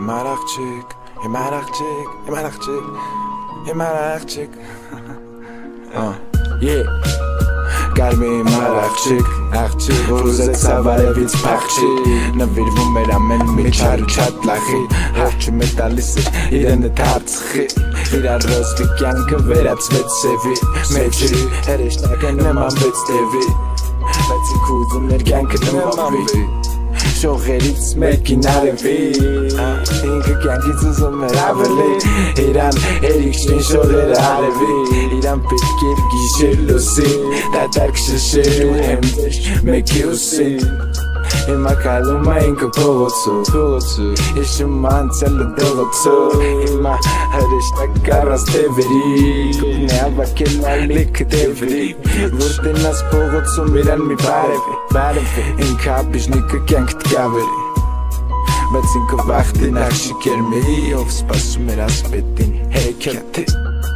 Կարմի մար աղջիկ որ ուզեց ավարևից փախչի նվիրվում էր ամեն մի չար ու չատ լախի հարջում է տալիս էր իրենը թարցխի իրար ռոզվի կյանքը վերածվեց սևի մեջրի հերեշտակը նմանվեց տևի բայց ինք ուզում էր կյանքը նմանվի շողերից մեկին արևի ինքը կյանքից ուզում էր ավելի իրան երիքշին շողերը արևի իրան պետք էր գիշեր լուսի դատարկ շշեր ու հեմդեր մեկի ուսին Հիմա կալում ինքը փողոցու Հիշում անցյալը դողոցու Հիմա հրեշտակ առած տևերի Կողն է ավակել ալիքը տևերի Որ տնաս փողոցում իրան մի բարև Ինքը ապիժնիկը կյանք տկավերի Բայց ինքը վախտին աղջիկ էր մի Ով սպասում էր ասպետին հեքեթի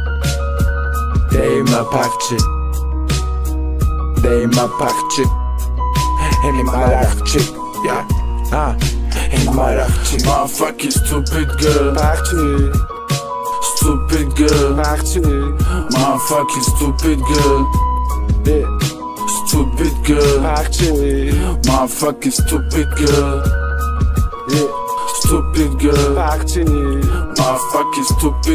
Դե իմա փախչի Any marachchik, yeah, any marachchik. Motherfucking stupid girl, stupid girl, motherfucking stupid girl, stupid girl, motherfucking stupid girl, stupid girl, motherfucking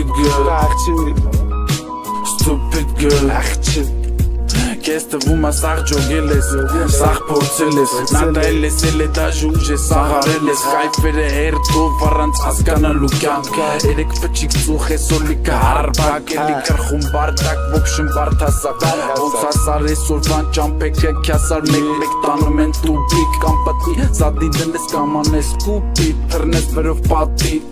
stupid girl. Քեզ թվում է սաղ ջոգել ես, սաղ փորձել ես Նա դա էլ լսել է դաժ ուժ ես, սաղարել ես Կայֆեր է հերթով առանց հասկանալու կյանք Երեք պչիկ ծուխ է սոլիկը հարբակ Էլի կրխում բարդակ, ոբշն բարդասակ Ոնց ասար է սորվան ճամպեքը Քյասար մեկ տանում են տուբիկ Կամ պտնի զադի դնես կամ անես կուպի Թրնես վերով պատի